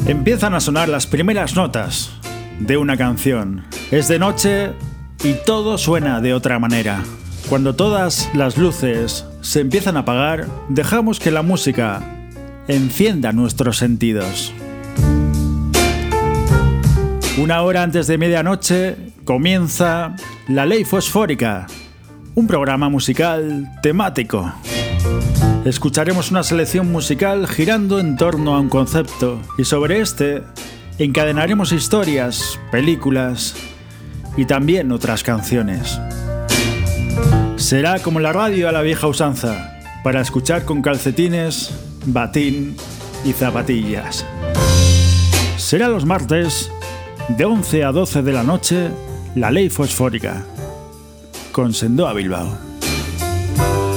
Empiezan a sonar las primeras notas de una canción. Es de noche y todo suena de otra manera. Cuando todas las luces se empiezan a apagar, dejamos que la música encienda nuestros sentidos. Una hora antes de medianoche comienza La Ley Fosfórica, un programa musical temático. Escucharemos una selección musical girando en torno a un concepto y sobre este encadenaremos historias, películas y también otras canciones. Será como la radio a la vieja usanza, para escuchar con calcetines, batín y zapatillas. Será los martes de 11 a 12 de la noche, La Ley Fosfórica, con Sendoa Bilbao.